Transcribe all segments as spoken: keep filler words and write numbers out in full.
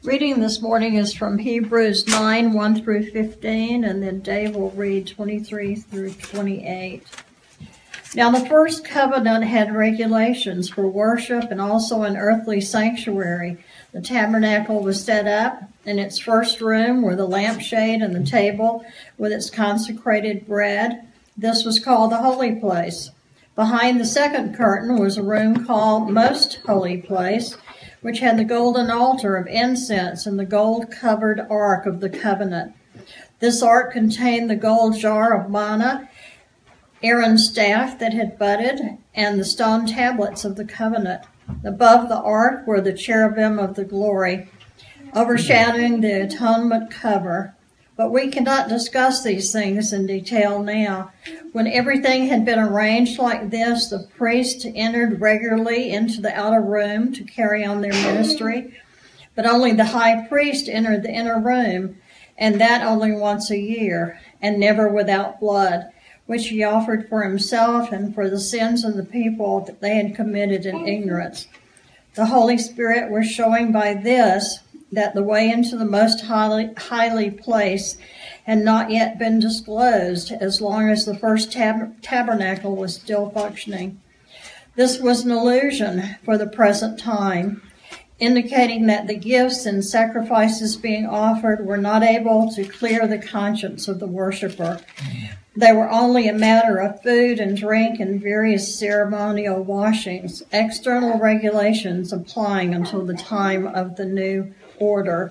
Reading this morning is from Hebrews nine, one through fifteen, and then Dave will read twenty-three through twenty-eight. Now the first covenant had regulations for worship and also an earthly sanctuary. The tabernacle was set up. In its first room were the lampshade and the table with its consecrated bread. This was called the holy place. Behind the second curtain was a room called Most Holy Place, which had the golden altar of incense and the gold-covered ark of the covenant. This ark contained the gold jar of manna, Aaron's staff that had budded, and the stone tablets of the covenant. Above the ark were the cherubim of the glory, overshadowing the atonement cover. But we cannot discuss these things in detail now. When everything had been arranged like this, the priests entered regularly into the outer room to carry on their ministry. But only the high priest entered the inner room, and that only once a year, and never without blood, which he offered for himself and for the sins of the people that they had committed in ignorance. The Holy Spirit was showing by this that the way into the most highly, highly place had not yet been disclosed as long as the first tab- tabernacle was still functioning. This was an illusion for the present time, indicating that the gifts and sacrifices being offered were not able to clear the conscience of the worshiper. They were only a matter of food and drink and various ceremonial washings, external regulations applying until the time of the new order.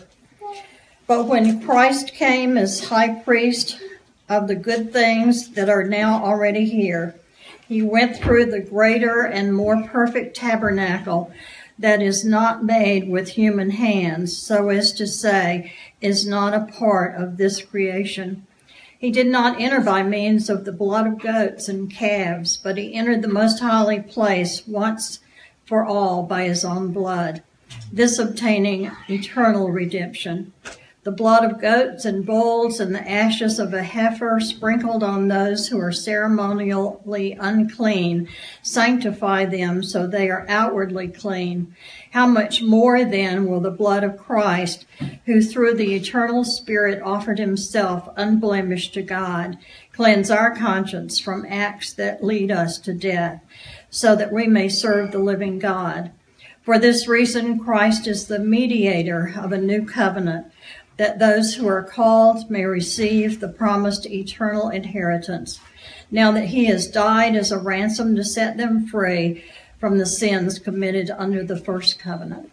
But when Christ came as high priest of the good things that are now already here, he went through the greater and more perfect tabernacle that is not made with human hands, so as to say, is not a part of this creation. He did not enter by means of the blood of goats and calves, but he entered the most holy place once for all by his own blood, this obtaining eternal redemption. The blood of goats and bulls and the ashes of a heifer sprinkled on those who are ceremonially unclean sanctify them so they are outwardly clean. How much more then will the blood of Christ, who through the eternal Spirit offered himself unblemished to God, cleanse our conscience from acts that lead us to death, so that we may serve the living God. For this reason, Christ is the mediator of a new covenant, that those who are called may receive the promised eternal inheritance, now that he has died as a ransom to set them free from the sins committed under the first covenant.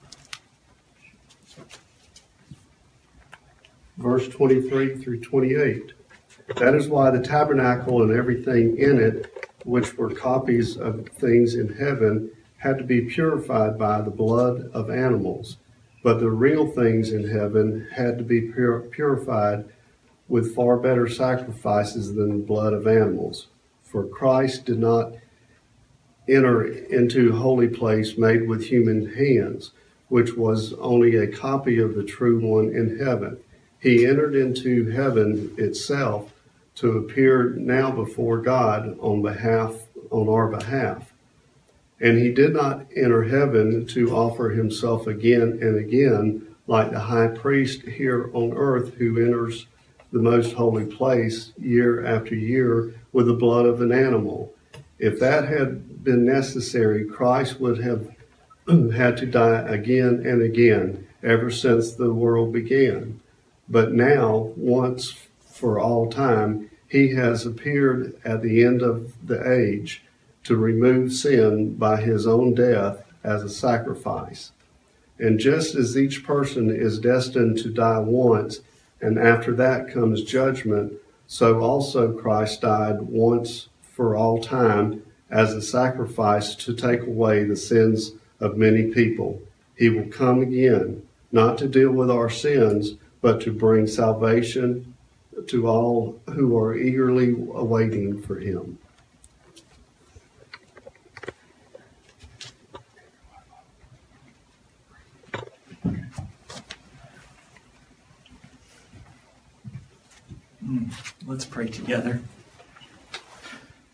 Verse twenty-three through twenty-eight. That is why the tabernacle and everything in it, which were copies of things in heaven, had to be purified by the blood of animals. But the real things in heaven had to be pur- purified with far better sacrifices than the blood of animals. For Christ did not enter into a holy place made with human hands, which was only a copy of the true one in heaven. He entered into heaven itself to appear now before God on behalf, on our behalf. And he did not enter heaven to offer himself again and again like the high priest here on earth who enters the most holy place year after year with the blood of an animal. If that had been necessary, Christ would have had to die again and again ever since the world began. But now, once for all time, he has appeared at the end of the age to remove sin by his own death as a sacrifice. And just as each person is destined to die once, and after that comes judgment, so also Christ died once for all time as a sacrifice to take away the sins of many people. He will come again, not to deal with our sins, but to bring salvation to all who are eagerly awaiting for him. Let's pray together.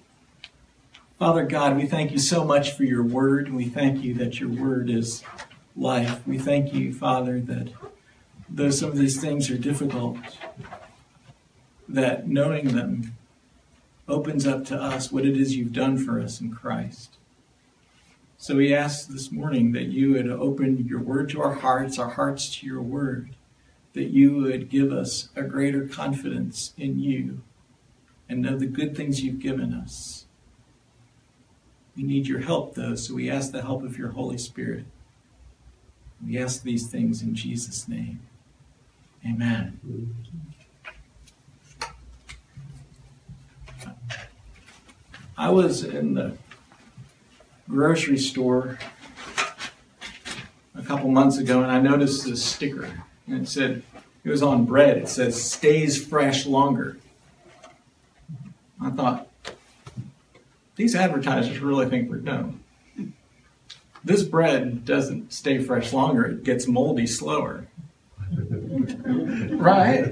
Father God, we thank you so much for your word. We thank you that your word is life. We thank you, Father, that though some of these things are difficult, that knowing them opens up to us what it is you've done for us in Christ. So we ask this morning that you would open your word to our hearts, our hearts to your word, that you would give us a greater confidence in you and know the good things you've given us. We need your help, though, so we ask the help of your Holy Spirit. We ask these things in Jesus' name. Amen. I was in the grocery store a couple months ago, and I noticed this sticker, and it said, it was on bread. It says, stays fresh longer. I thought, these advertisers really think we're dumb. This bread doesn't stay fresh longer. It gets moldy slower. Right?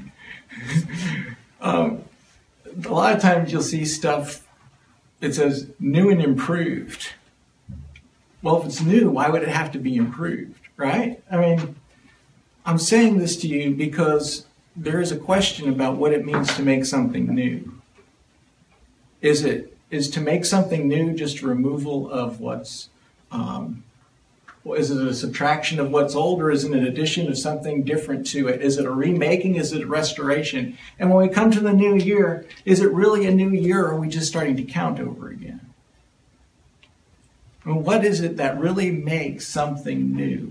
um, a lot of times you'll see stuff, it says new and improved. Well, if it's new, why would it have to be improved, right? I mean, I'm saying this to you because there is a question about what it means to make something new. Is it is to make something new just a removal of what's, um, is it a subtraction of what's old, or is it an addition of something different to it? Is it a remaking? Is it a restoration? And when we come to the new year, is it really a new year, or are we just starting to count over again? And what is it that really makes something new?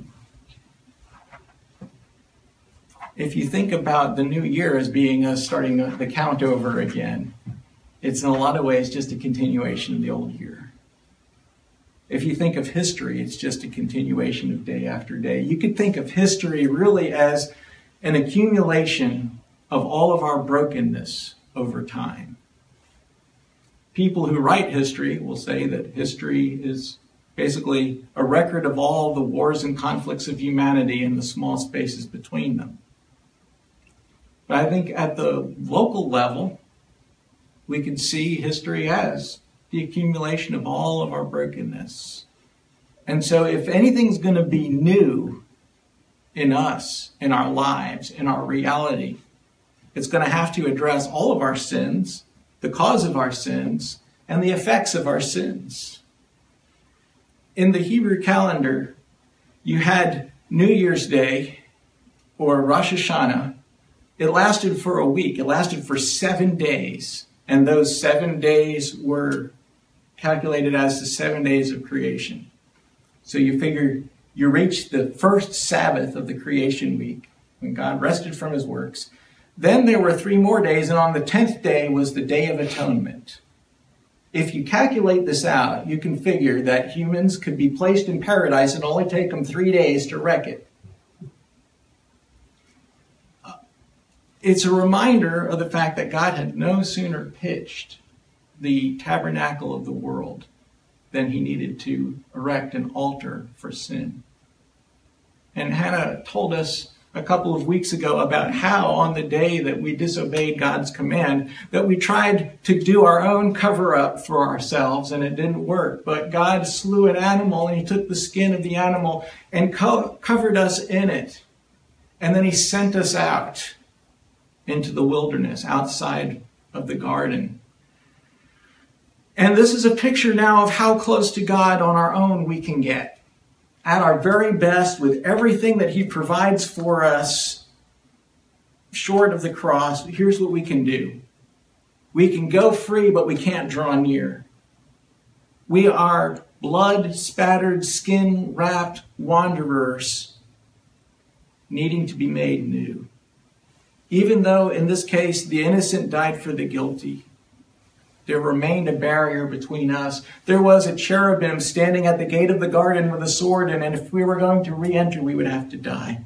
If you think about the new year as being us starting the count over again, it's in a lot of ways just a continuation of the old year. If you think of history, it's just a continuation of day after day. You could think of history really as an accumulation of all of our brokenness over time. People who write history will say that history is basically a record of all the wars and conflicts of humanity and the small spaces between them. But I think at the local level, we can see history as the accumulation of all of our brokenness. And so if anything's going to be new in us, in our lives, in our reality, it's going to have to address all of our sins, the cause of our sins, and the effects of our sins. In the Hebrew calendar, you had New Year's Day, or Rosh Hashanah. It lasted for a week. It lasted for seven days. And those seven days were calculated as the seven days of creation. So you figure you reach the first Sabbath of the creation week, when God rested from his works. Then there were three more days, and on the tenth day was the Day of Atonement. If you calculate this out, you can figure that humans could be placed in paradise and only take them three days to wreck it. It's a reminder of the fact that God had no sooner pitched the tabernacle of the world than he needed to erect an altar for sin. And Hannah told us a couple of weeks ago about how on the day that we disobeyed God's command, that we tried to do our own cover-up for ourselves and it didn't work. But God slew an animal and he took the skin of the animal and co- covered us in it. And then he sent us out into the wilderness outside of the garden. And this is a picture now of how close to God on our own we can get. At our very best, with everything that he provides for us short of the cross, here's what we can do. We can go free, but we can't draw near. We are blood-spattered, skin-wrapped wanderers needing to be made new. Even though, in this case, the innocent died for the guilty, there remained a barrier between us. There was a cherubim standing at the gate of the garden with a sword, and if we were going to re-enter, we would have to die.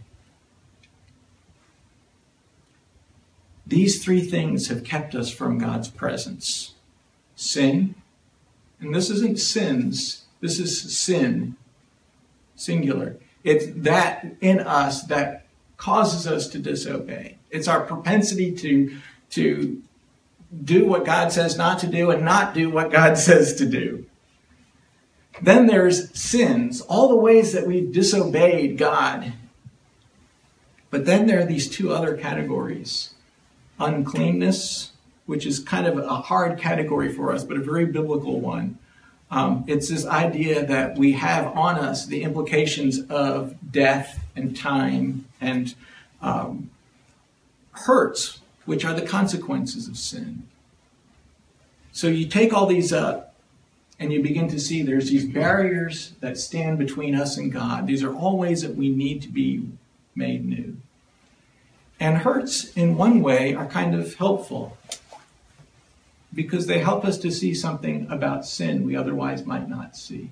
These three things have kept us from God's presence. Sin, and this isn't sins, this is sin, singular. It's that in us that causes us to disobey. It's our propensity to, to do what God says not to do and not do what God says to do. Then there's sins, all the ways that we've disobeyed God. But then there are these two other categories. Uncleanness, which is kind of a hard category for us, but a very biblical one. Um, it's this idea that we have on us the implications of death and time and um, hurts, which are the consequences of sin. So you take all these up and you begin to see there's these barriers that stand between us and God. These are all ways that we need to be made new. And hurts, in one way, are kind of helpful because they help us to see something about sin we otherwise might not see.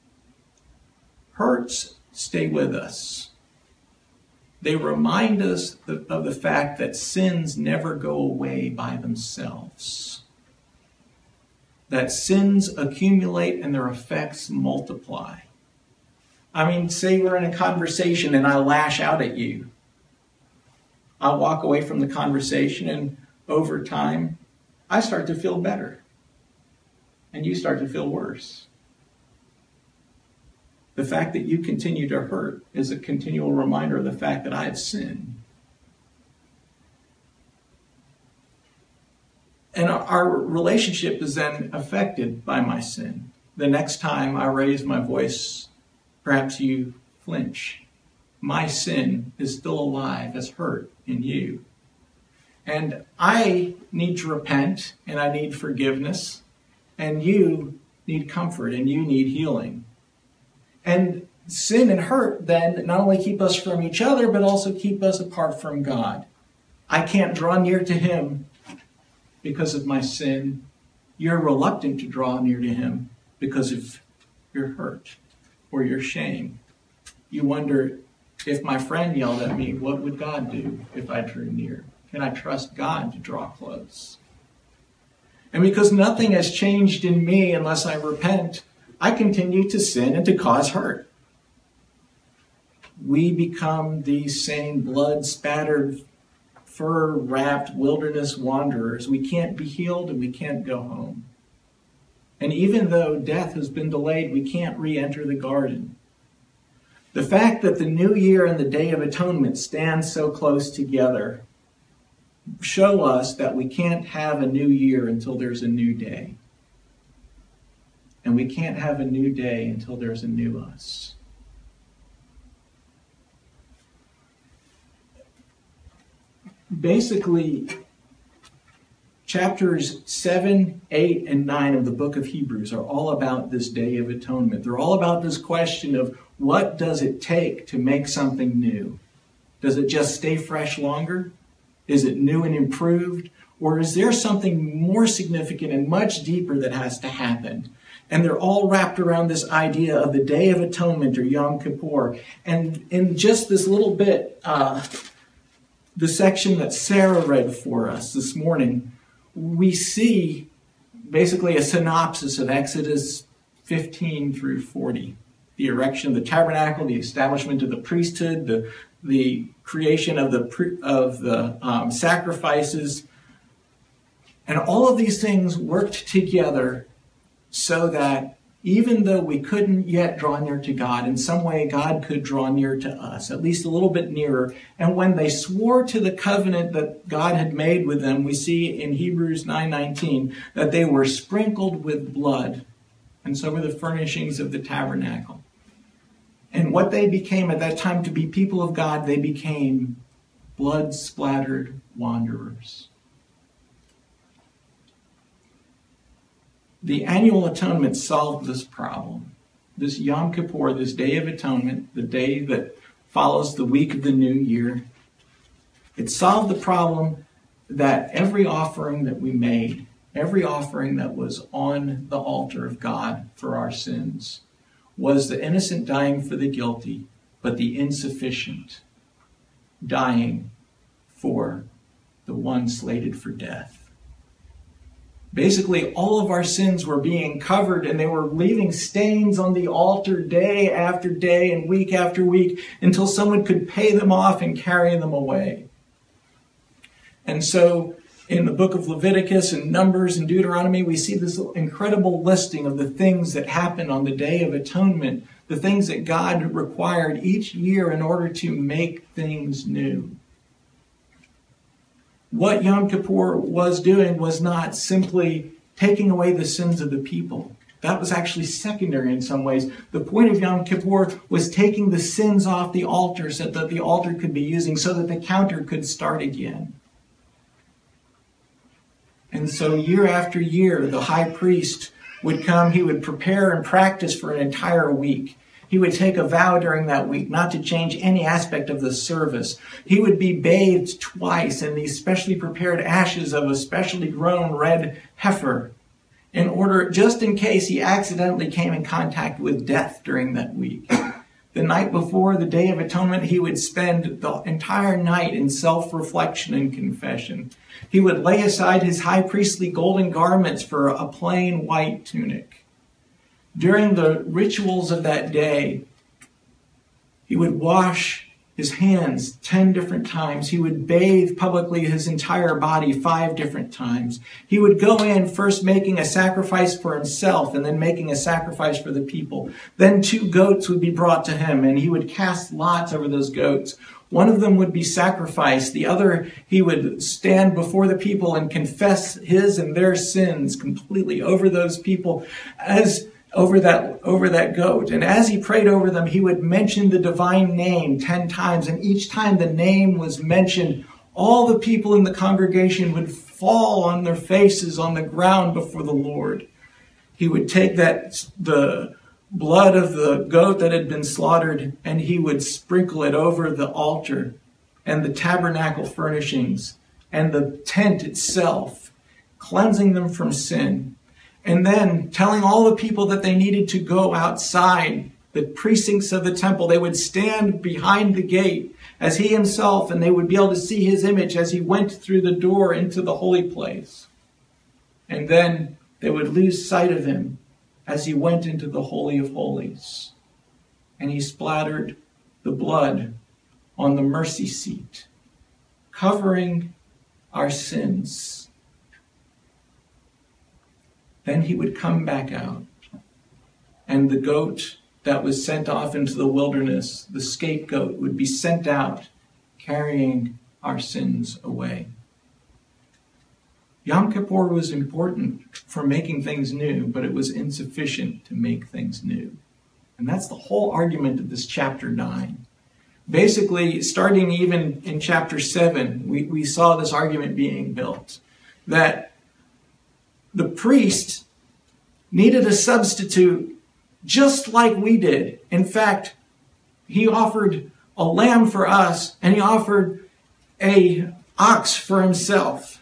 Hurts stay with us. They remind us of the fact that sins never go away by themselves. That sins accumulate and their effects multiply. I mean, say we're in a conversation and I lash out at you. I'll walk away from the conversation, and over time, I start to feel better. And you start to feel worse. The fact that you continue to hurt is a continual reminder of the fact that I have sinned. And our relationship is then affected by my sin. The next time I raise my voice, perhaps you flinch. My sin is still alive as hurt in you. And I need to repent, and I need forgiveness, and you need comfort, and you need healing. And sin and hurt then not only keep us from each other, but also keep us apart from God. I can't draw near to him because of my sin. You're reluctant to draw near to him because of your hurt or your shame. You wonder, if my friend yelled at me, what would God do if I drew near? Can I trust God to draw close? And because nothing has changed in me unless I repent, I continue to sin and to cause hurt. We become these same blood-spattered, fur-wrapped wilderness wanderers. We can't be healed and we can't go home. And even though death has been delayed, we can't re-enter the garden. The fact that the New Year and the Day of Atonement stand so close together show us that we can't have a new year until there's a new day. And we can't have a new day until there's a new us. Basically, chapters seven, eight, and nine of the book of Hebrews are all about this Day of Atonement. They're all about this question of what does it take to make something new? Does it just stay fresh longer? Is it new and improved? Or is there something more significant and much deeper that has to happen? And they're all wrapped around this idea of the Day of Atonement or Yom Kippur. And in just this little bit, uh, the section that Sarah read for us this morning, we see basically a synopsis of Exodus fifteen through forty. The erection of the tabernacle, the establishment of the priesthood, the, the creation of the, of the um, sacrifices. And all of these things worked together so that even though we couldn't yet draw near to God, in some way God could draw near to us, at least a little bit nearer. And when they swore to the covenant that God had made with them, we see in Hebrews nine nineteen that they were sprinkled with blood. And so were the furnishings of the tabernacle. And what they became at that time to be people of God, they became blood-splattered wanderers. The annual atonement solved this problem. This Yom Kippur, this Day of Atonement, the day that follows the week of the new year, it solved the problem that every offering that we made, every offering that was on the altar of God for our sins, was the innocent dying for the guilty, but the insufficient dying for the one slated for death. Basically, all of our sins were being covered, and they were leaving stains on the altar day after day and week after week until someone could pay them off and carry them away. And so in the book of Leviticus and Numbers and Deuteronomy, we see this incredible listing of the things that happen on the Day of Atonement, the things that God required each year in order to make things new. What Yom Kippur was doing was not simply taking away the sins of the people. That was actually secondary in some ways. The point of Yom Kippur was taking the sins off the altar so that the altar could be using, so that the counter could start again. And so year after year, the high priest would come, he would prepare and practice for an entire week. He would take a vow during that week not to change any aspect of the service. He would be bathed twice in these specially prepared ashes of a specially grown red heifer, in order, just in case he accidentally came in contact with death during that week. The night before the Day of Atonement, he would spend the entire night in self-reflection and confession. He would lay aside his high priestly golden garments for a plain white tunic. During the rituals of that day, he would wash his hands ten different times. He would bathe publicly his entire body five different times. He would go in first making a sacrifice for himself and then making a sacrifice for the people. Then two goats would be brought to him and he would cast lots over those goats. One of them would be sacrificed. The other, he would stand before the people and confess his and their sins completely over those people as over that over that goat. And as he prayed over them, he would mention the divine name ten times. And each time the name was mentioned, all the people in the congregation would fall on their faces on the ground before the Lord. He would take that the blood of the goat that had been slaughtered and he would sprinkle it over the altar and the tabernacle furnishings and the tent itself, cleansing them from sin. And then telling all the people that they needed to go outside the precincts of the temple. They would stand behind the gate as he himself, and they would be able to see his image as he went through the door into the holy place. And then they would lose sight of him as he went into the Holy of Holies. And he splattered the blood on the mercy seat, covering our sins. Then he would come back out, and the goat that was sent off into the wilderness, the scapegoat, would be sent out carrying our sins away. Yom Kippur was important for making things new, but it was insufficient to make things new. And that's the whole argument of this chapter nine. Basically, starting even in chapter seven, we, we saw this argument being built, that the priest needed a substitute just like we did. In fact, he offered a lamb for us and he offered a ox for himself.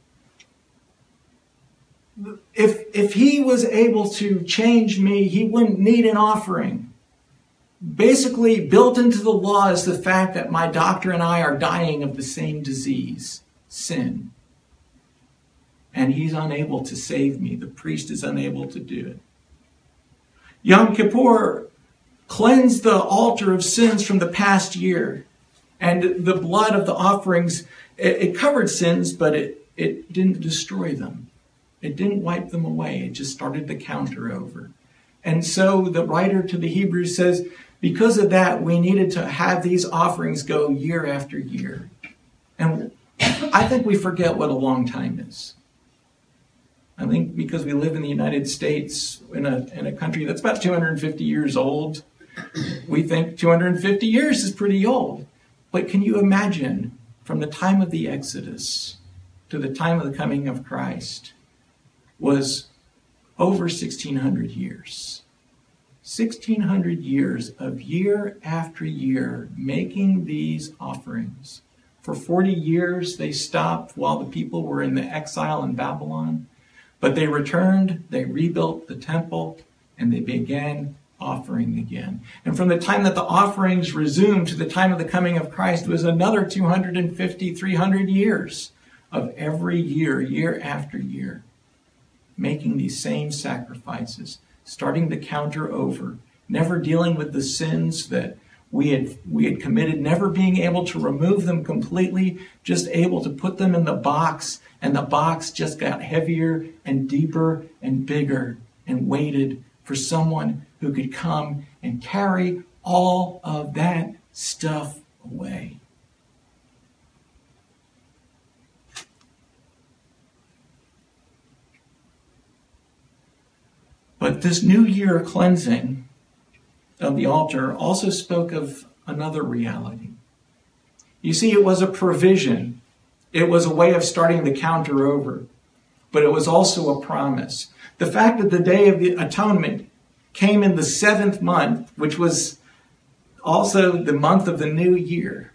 If, if he was able to change me, he wouldn't need an offering. Basically, built into the law is the fact that my doctor and I are dying of the same disease, sin. And he's unable to save me. The priest is unable to do it. Yom Kippur cleansed the altar of sins from the past year. And the blood of the offerings, it, it covered sins, but it, it didn't destroy them. It didn't wipe them away. It just started the counter over. And so the writer to the Hebrews says, because of that, we needed to have these offerings go year after year. And I think we forget what a long time is. I think because we live in the United States, in a in a country that's about two hundred fifty years old, we think two hundred fifty years is pretty old. But can you imagine from the time of the Exodus to the time of the coming of Christ was over sixteen hundred years. sixteen hundred years of year after year making these offerings. For forty years they stopped while the people were in the exile in Babylon. But they returned, they rebuilt the temple, and they began offering again. And from the time that the offerings resumed to the time of the coming of Christ was another two hundred fifty, three hundred years of every year, year after year, making these same sacrifices, starting the counter over, never dealing with the sins that We had, we had committed never being able to remove them completely, just able to put them in the box, and the box just got heavier and deeper and bigger and waited for someone who could come and carry all of that stuff away. But this new year cleansing of the altar also spoke of another reality. You see, it was a provision. It was a way of starting the counter over. But it was also a promise. The fact that the Day of the Atonement came in the seventh month, which was also the month of the new year,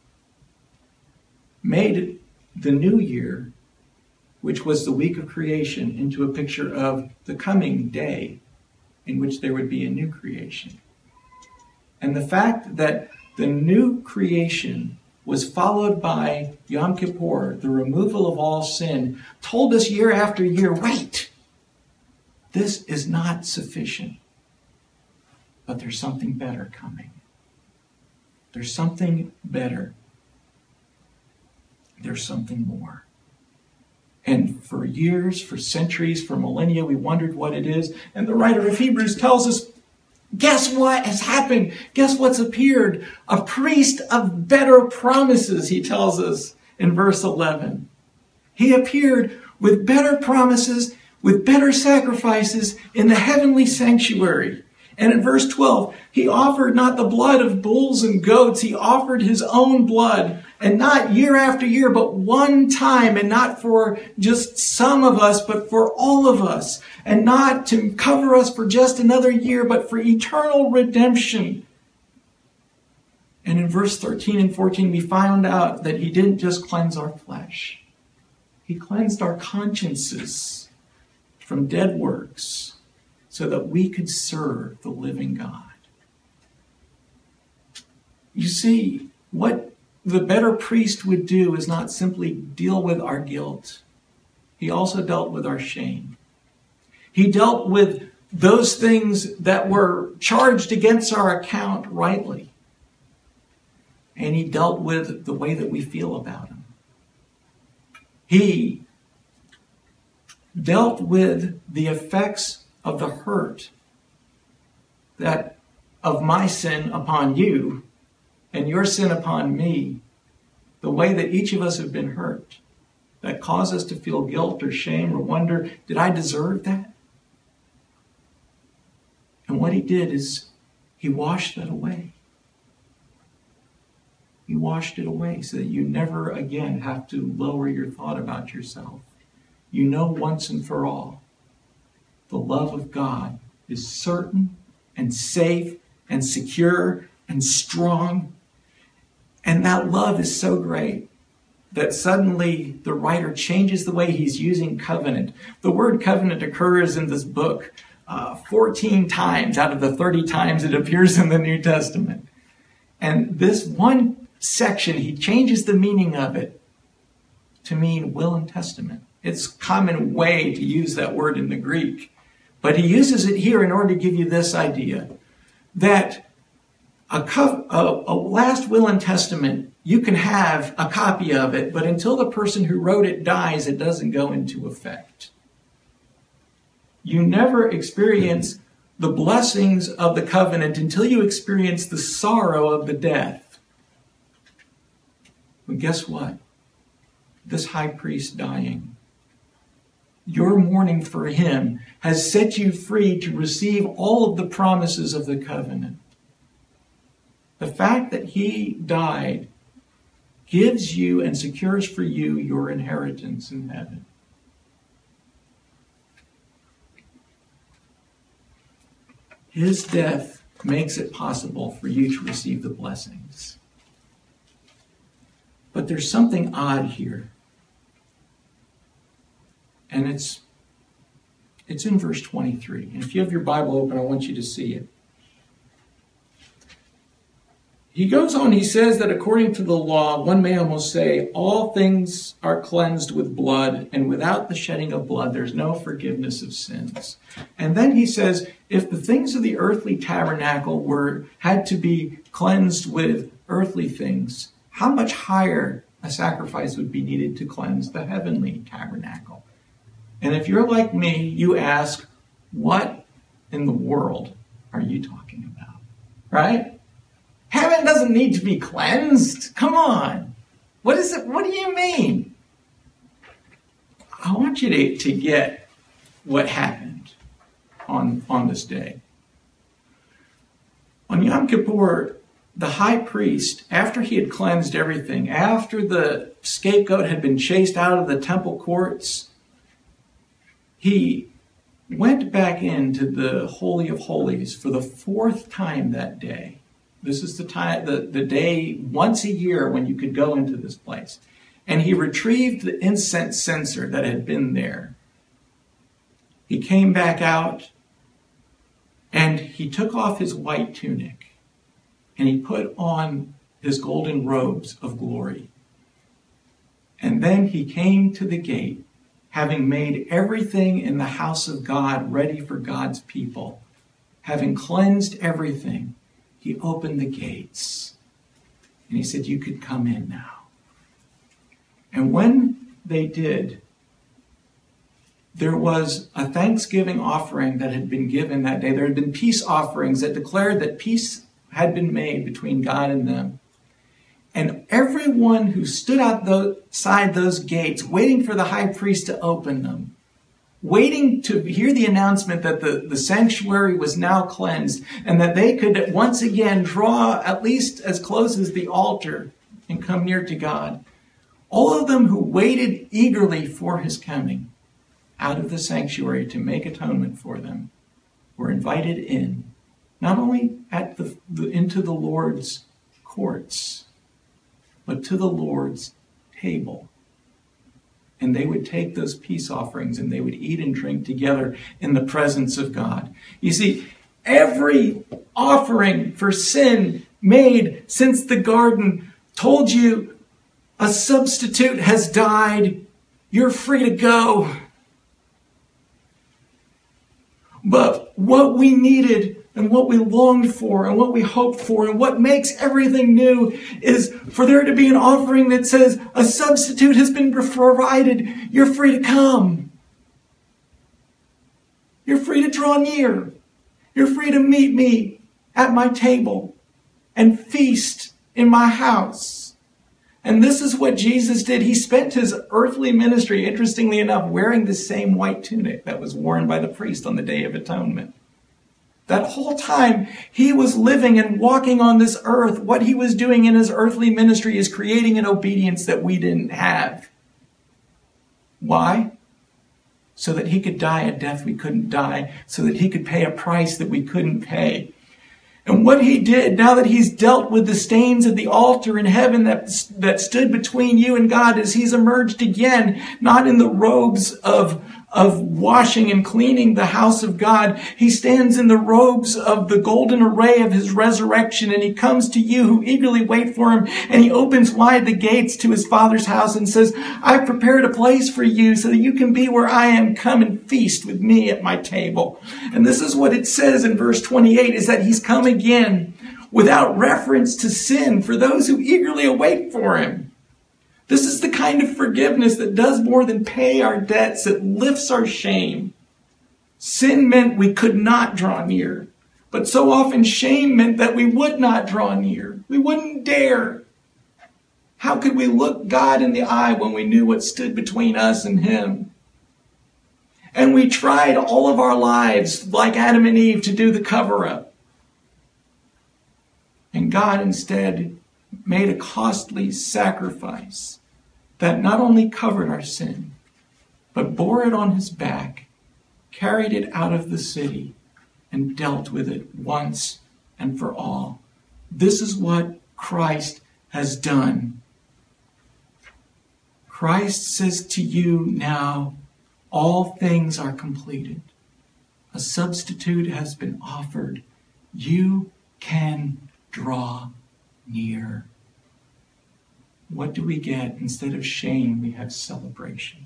made the new year, which was the week of creation, into a picture of the coming day in which there would be a new creation. And the fact that the new creation was followed by Yom Kippur, the removal of all sin, told us year after year, wait, this is not sufficient. But there's something better coming. There's something better. There's something more. And for years, for centuries, for millennia, we wondered what it is. And the writer of Hebrews tells us, guess what has happened? Guess what's appeared? A priest of better promises, he tells us in verse eleven. He appeared with better promises, with better sacrifices in the heavenly sanctuary. And in verse twelve, he offered not the blood of bulls and goats, he offered his own blood. And not year after year, but one time, and not for just some of us, but for all of us. And not to cover us for just another year, but for eternal redemption. And in verse thirteen and fourteen, we found out that he didn't just cleanse our flesh. He cleansed our consciences from dead works so that we could serve the living God. You see, what the better priest would do is not simply deal with our guilt. He also dealt with our shame. He dealt with those things that were charged against our account rightly. And he dealt with the way that we feel about him. He dealt with the effects of the hurt that of my sin upon you and your sin upon me, the way that each of us have been hurt, that cause us to feel guilt or shame or wonder, did I deserve that? And what he did is he washed that away. He washed it away so that you never again have to lower your thought about yourself. You know once and for all, the love of God is certain and safe and secure and strong. And that love is so great that suddenly the writer changes the way he's using covenant. The word covenant occurs in this book uh, fourteen times out of the thirty times it appears in the New Testament. And this one section, he changes the meaning of it to mean will and testament. It's a common way to use that word in the Greek. But he uses it here in order to give you this idea that A, co- a, a last will and testament, you can have a copy of it, but until the person who wrote it dies, it doesn't go into effect. You never experience the blessings of the covenant until you experience the sorrow of the death. But guess what? This high priest dying, your mourning for him has set you free to receive all of the promises of the covenant. The fact that he died gives you and secures for you your inheritance in heaven. His death makes it possible for you to receive the blessings. But there's something odd here. And it's, it's in verse twenty-three. And if you have your Bible open, I want you to see it. He goes on, he says that according to the law, one may almost say, all things are cleansed with blood, and without the shedding of blood, there's no forgiveness of sins. And then he says, if the things of the earthly tabernacle were had to be cleansed with earthly things, how much higher a sacrifice would be needed to cleanse the heavenly tabernacle? And if you're like me, you ask, what in the world are you talking about? Right? Heaven doesn't need to be cleansed. Come on. What is it? What do you mean? I want you to, to get what happened on, on this day. On Yom Kippur, the high priest, after he had cleansed everything, after the scapegoat had been chased out of the temple courts, he went back into the Holy of Holies for the fourth time that day. This is the time, the, the day once a year when you could go into this place. And he retrieved the incense censer that had been there. He came back out and he took off his white tunic and he put on his golden robes of glory. And then he came to the gate, having made everything in the house of God ready for God's people. Having cleansed everything, he opened the gates. And he said, you could come in now. And when they did, there was a thanksgiving offering that had been given that day. There had been peace offerings that declared that peace had been made between God and them. And everyone who stood outside those gates, waiting for the high priest to open them, waiting to hear the announcement that the, the sanctuary was now cleansed and that they could once again draw at least as close as the altar and come near to God. All of them who waited eagerly for his coming out of the sanctuary to make atonement for them were invited in, not only at the, the into the Lord's courts, but to the Lord's table. And they would take those peace offerings and they would eat and drink together in the presence of God. You see, every offering for sin made since the garden told you a substitute has died. You're free to go. But what we needed and what we longed for and what we hoped for and what makes everything new is for there to be an offering that says a substitute has been provided. You're free to come. You're free to draw near. You're free to meet me at my table and feast in my house. And this is what Jesus did. He spent his earthly ministry, interestingly enough, wearing the same white tunic that was worn by the priest on the Day of Atonement. That whole time he was living and walking on this earth, what he was doing in his earthly ministry is creating an obedience that we didn't have. Why? So that he could die a death we couldn't die, so that he could pay a price that we couldn't pay. And what he did, now that he's dealt with the stains of the altar in heaven that, that stood between you and God, is he's emerged again, not in the robes of, of washing and cleaning the house of God. He stands in the robes of the golden array of his resurrection, and he comes to you who eagerly wait for him, and he opens wide the gates to his Father's house and says, I've prepared a place for you so that you can be where I am. Come and feast with me at my table. And this is what it says in verse twenty-eight, is that he's come again without reference to sin for those who eagerly await for him. This is the kind of forgiveness that does more than pay our debts. It lifts our shame. Sin meant we could not draw near. But so often shame meant that we would not draw near. We wouldn't dare. How could we look God in the eye when we knew what stood between us and him? And we tried all of our lives, like Adam and Eve, to do the cover-up. And God instead made a costly sacrifice that not only covered our sin, but bore it on his back, carried it out of the city, and dealt with it once and for all. This is what Christ has done. Christ says to you now, all things are completed. A substitute has been offered. You can draw near. What do we get? Instead of shame, we have celebration.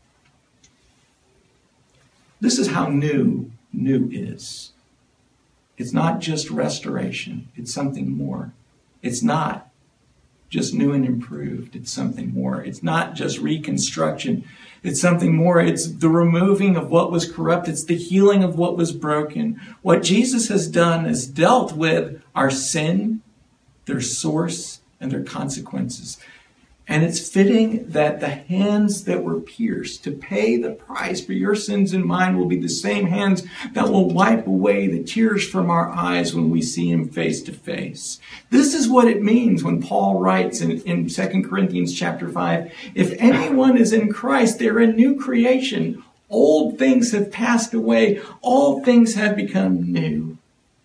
This is how new new is. It's not just restoration. It's something more. It's not just new and improved. It's something more. It's not just reconstruction. It's something more. It's the removing of what was corrupt. It's the healing of what was broken. What Jesus has done is dealt with our sin, their source, and their consequences. And it's fitting that the hands that were pierced to pay the price for your sins and mine will be the same hands that will wipe away the tears from our eyes when we see him face to face. This is what it means when Paul writes in, in Second Corinthians chapter five, if anyone is in Christ, they're a new creation. Old things have passed away. All things have become new.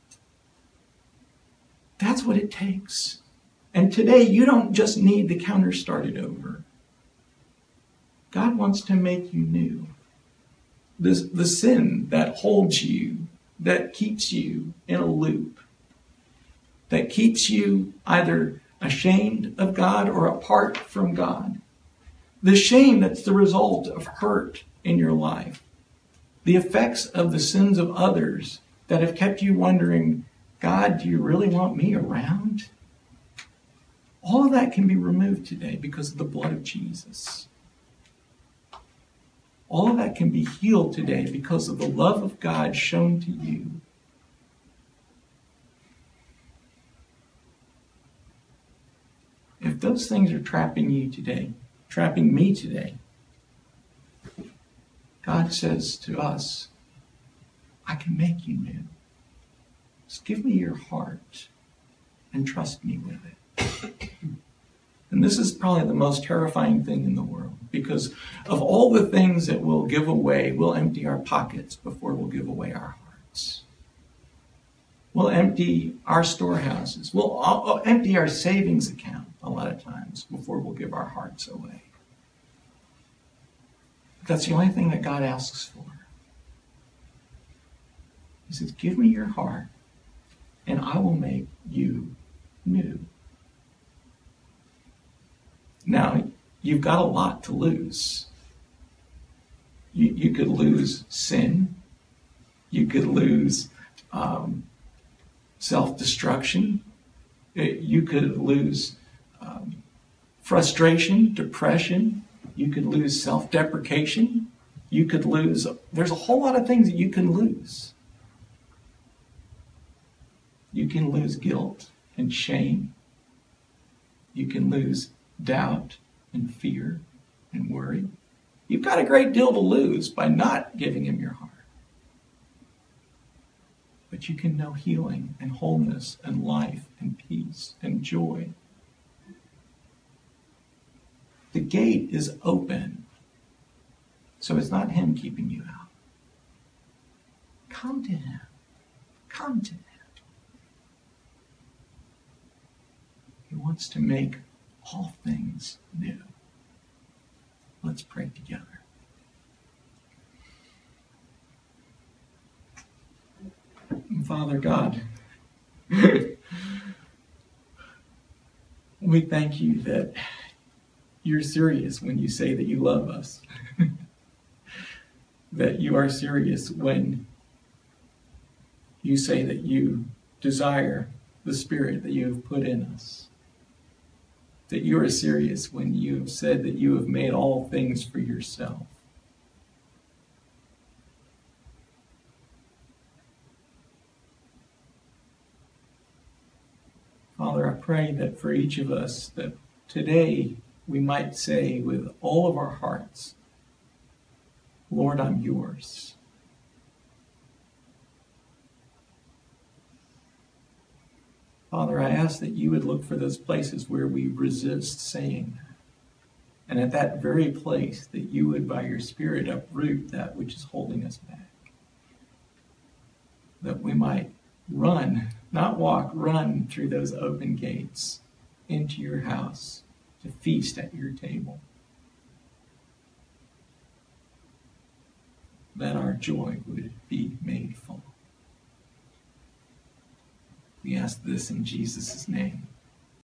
That's what it takes. And today, you don't just need the counter started over. God wants to make you new. The, the sin that holds you, that keeps you in a loop, that keeps you either ashamed of God or apart from God. The shame that's the result of hurt in your life. The effects of the sins of others that have kept you wondering, God, do you really want me around? All of that can be removed today because of the blood of Jesus. All of that can be healed today because of the love of God shown to you. If those things are trapping you today, trapping me today, God says to us, I can make you new. Just give me your heart and trust me with it. And this is probably the most terrifying thing in the world, because of all the things that we'll give away, we'll empty our pockets before we'll give away our hearts. We'll empty our storehouses. We'll empty our savings account a lot of times before we'll give our hearts away. That's the only thing that God asks for. He says, give me your heart and I will make you new. Now, you've got a lot to lose. You, you could lose sin. You could lose um, self-destruction. You could lose um, frustration, depression. You could lose self-deprecation. You could lose, there's a whole lot of things that you can lose. You can lose guilt and shame. You can lose doubt and fear and worry. You've got a great deal to lose by not giving him your heart. But you can know healing and wholeness and life and peace and joy. The gate is open. So it's not him keeping you out. Come to him. Come to him. He wants to make all things new. Let's pray together. Father God, we thank you that you're serious when you say that you love us. That you are serious when you say that you desire the Spirit that you have put in us. That you are serious when you have said that you have made all things for yourself. Father, I pray that for each of us, that today we might say with all of our hearts, Lord, I'm yours. Father, I ask that you would look for those places where we resist saying that. And at that very place, that you would, by your Spirit, uproot that which is holding us back. That we might run, not walk, run through those open gates into your house to feast at your table. That our joy would be made full. We ask this in Jesus' name.